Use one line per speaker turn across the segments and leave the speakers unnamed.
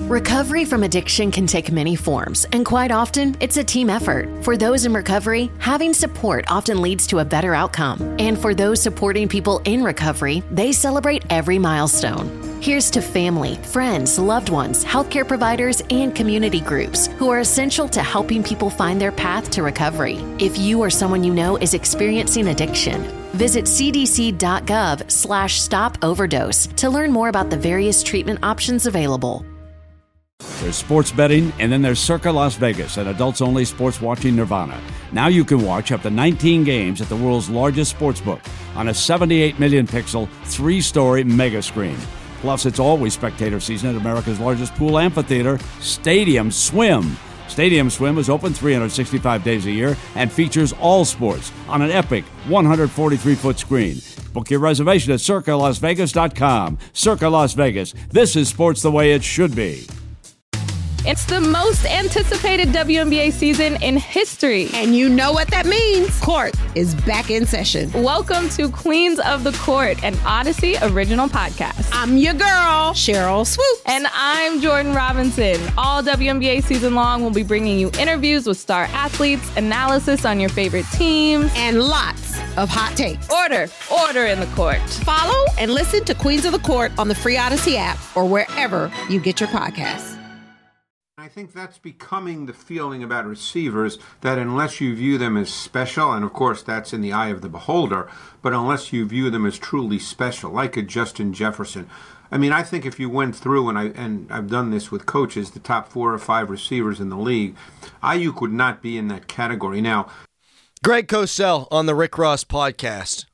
Recovery from addiction can take many forms, and quite often, it's a team effort. For those in recovery, having support often leads to a better outcome. And for those supporting people in recovery, they celebrate every milestone. Here's to family, friends, loved ones, healthcare providers, and community groups who are essential to helping people find their path to recovery. If you or someone you know is experiencing addiction, visit cdc.gov/stop overdose to learn more about the various treatment options available.
There's sports betting, and then there's Circa Las Vegas, an adults-only sports watching nirvana. Now you can watch up to 19 games at the world's largest sportsbook on a 78 million pixel, 3-story mega screen. Plus, it's always spectator season at America's largest pool amphitheater, Stadium Swim. Stadium Swim is open 365 days a year and features all sports on an epic 143-foot screen. Book your reservation at CircaLasVegas.com. Circa Las Vegas. This is sports the way it should be.
It's the most anticipated WNBA season in history.
And you know what that means. Court is back in session.
Welcome to Queens of the Court, an Odyssey original podcast.
I'm your girl, Cheryl Swoops.
And I'm Jordan Robinson. All WNBA season long, we'll be bringing you interviews with star athletes, analysis on your favorite teams,
and lots of hot takes.
Order in the court.
Follow and listen to Queens of the Court on the free Odyssey app or wherever you get your podcasts.
I think that's becoming the feeling about receivers, that unless you view them as special, and of course that's in the eye of the beholder, but unless you view them as truly special, like a Justin Jefferson. I mean, I think if you went through, and I've done this with coaches, the top 4 or 5 receivers in the league, Ayuk would not be in that category. Now,
Greg Cosell on the Rick Ross podcast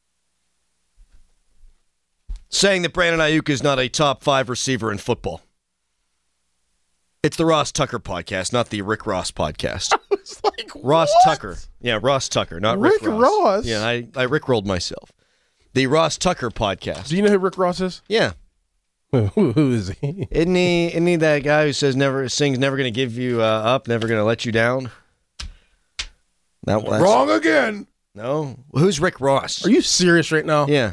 saying that Brandon Ayuk is not a top 5 receiver in football. It's the Ross Tucker podcast, not the Rick Ross podcast.
I was like,
Ross
what?
Tucker. Yeah, Ross Tucker, not Rick Ross. Yeah, I Rickrolled myself. The Ross Tucker podcast.
Do you know who Rick Ross is?
Yeah.
Who is he?
Isn't he that guy who says sings never going to give you up, never going to let you down?
Wrong again.
No. Who's Rick Ross?
Are you serious right now?
Yeah.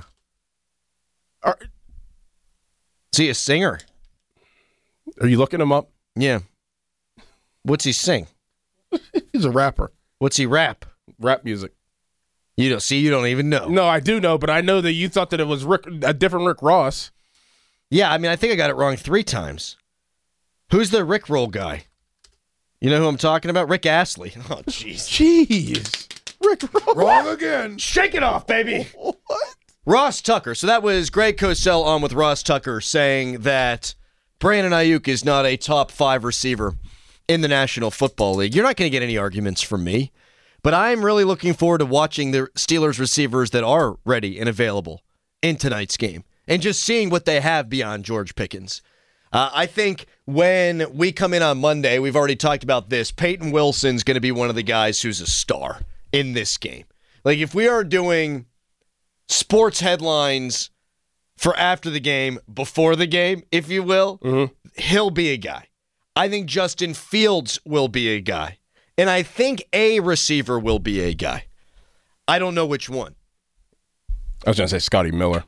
Is he a singer?
Are you looking him up?
Yeah. What's he sing?
He's a rapper.
What's he rap?
Rap music.
You don't even know.
No, I do know, but I know that you thought that it was a different Rick Ross.
Yeah, I mean, I think I got it wrong 3 times. Who's the Rickroll guy? You know who I'm talking about? Rick Astley. Oh, jeez.
Jeez. Rickroll. Wrong again.
Shake it off, baby.
What?
Ross Tucker. So that was Greg Cosell on with Ross Tucker saying that Brandon Ayuk is not a top 5 receiver in the National Football League. You're not going to get any arguments from me, but I'm really looking forward to watching the Steelers receivers that are ready and available in tonight's game and just seeing what they have beyond George Pickens. I think when we come in on Monday, we've already talked about this, Peyton Wilson's going to be one of the guys who's a star in this game. Like, if we are doing sports headlines for after the game, before the game, if you will, he'll be a guy. I think Justin Fields will be a guy. And I think a receiver will be a guy. I don't know which one.
I was going to say Scotty Miller.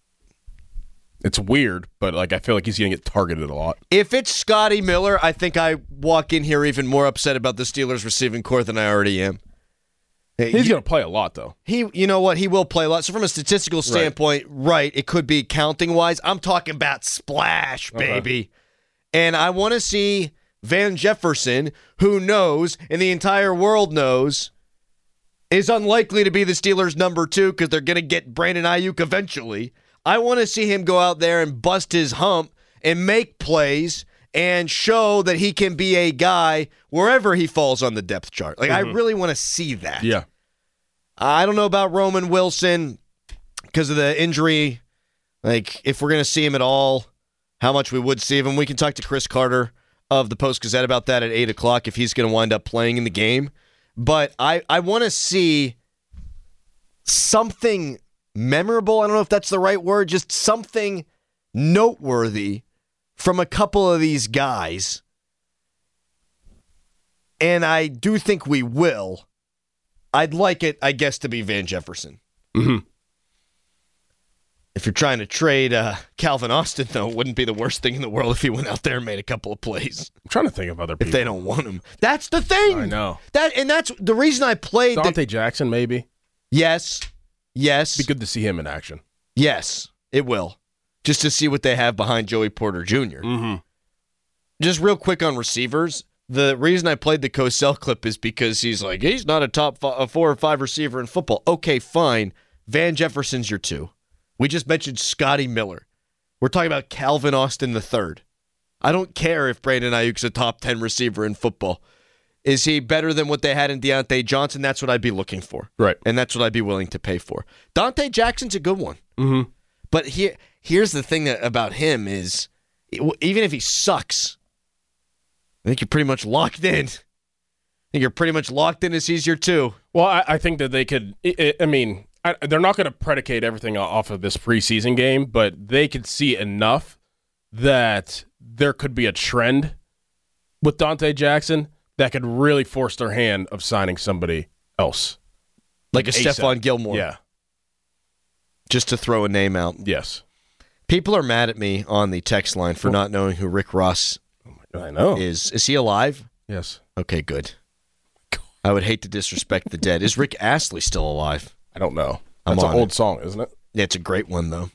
It's weird, but I feel like he's going to get targeted a lot.
If it's Scotty Miller, I think I walk in here even more upset about the Steelers receiving corps than I already am.
He's going to play a lot, though.
You know what? He will play a lot. So from a statistical standpoint, right, it could be counting-wise. I'm talking about splash, baby. Okay. And I want to see Van Jefferson, who knows, and the entire world knows, is unlikely to be the Steelers' number 2 because they're going to get Brandon Ayuk eventually. I want to see him go out there and bust his hump and make plays and show that he can be a guy wherever he falls on the depth chart. I really want to see that.
Yeah.
I don't know about Roman Wilson because of the injury. If we're going to see him at all, how much we would see him. We can talk to Chris Carter of the Post-Gazette about that at 8 o'clock if he's going to wind up playing in the game. But I want to see something memorable. I don't know if that's the right word. Just something noteworthy from a couple of these guys. And I do think we will. I'd like it, I guess, to be Van Jefferson.
Mm-hmm.
If you're trying to trade Calvin Austin, though, it wouldn't be the worst thing in the world if he went out there and made a couple of plays.
I'm trying to think of other people.
If they don't want him. That's the thing.
I know.
That's the reason I played.
Dante Jackson, maybe?
Yes.
Be good to see him in action.
Yes, it will. Just to see what they have behind Joey Porter Jr.
Mm-hmm.
Just real quick on receivers. The reason I played the Cosell clip is because he's not a top 4 or 5 receiver in football. Okay, fine. Van Jefferson's your 2. We just mentioned Scotty Miller. We're talking about Calvin Austin III. I don't care if Brandon Ayuk's a top 10 receiver in football. Is he better than what they had in Deontay Johnson? That's what I'd be looking for.
Right.
And that's what I'd be willing to pay for. Dante Jackson's a good one.
Mm-hmm.
But here's the thing about him is, even if he sucks, I think you're pretty much locked in. I think you're pretty much locked in as he's your 2.
Well, I think that they could, they're not going to predicate everything off of this preseason game, but they could see enough that there could be a trend with Dante Jackson that could really force their hand of signing somebody else.
Like a Stephon Gilmore.
Yeah.
Just to throw a name out.
Yes.
People are mad at me on the text line for not knowing who Rick Ross
I know.
is. Is he alive?
Yes.
Okay, good. I would hate to disrespect the dead. Is Rick Astley still alive?
I don't know. That's an old song, isn't it?
Yeah, it's a great one, though.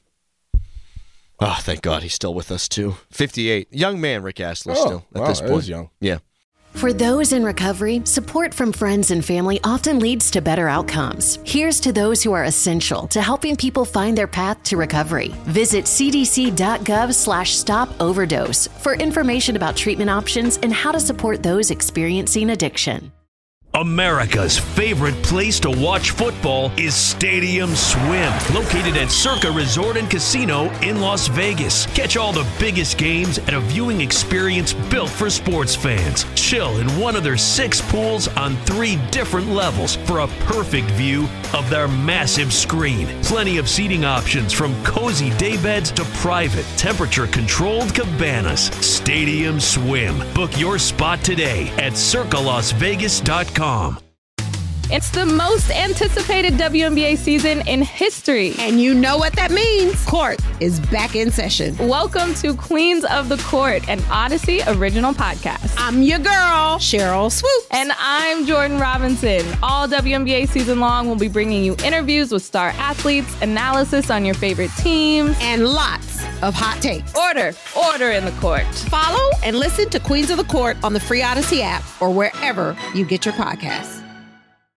Oh, thank God he's still with us, too. 58. Young man, Rick Astley, still at this point.
That is young.
Yeah.
For those in recovery, support from friends and family often leads to better outcomes. Here's to those who are essential to helping people find their path to recovery. Visit cdc.gov/stop overdose for information about treatment options and how to support those experiencing addiction.
America's favorite place to watch football is Stadium Swim, located at Circa Resort and Casino in Las Vegas. Catch all the biggest games at a viewing experience built for sports fans. Chill in one of their 6 pools on 3 different levels for a perfect view of their massive screen. Plenty of seating options from cozy daybeds to private, temperature-controlled cabanas. Stadium Swim. Book your spot today at circalasvegas.com.
It's the most anticipated WNBA season in history.
And you know what that means. Court is back in session.
Welcome to Queens of the Court, an Odyssey original podcast.
I'm your girl, Cheryl Swoops.
And I'm Jordan Robinson. All WNBA season long, we'll be bringing you interviews with star athletes, analysis on your favorite teams,
and lots of hot takes.
Order in the court.
Follow and listen to Queens of the Court on the free Odyssey app or wherever you get your podcasts.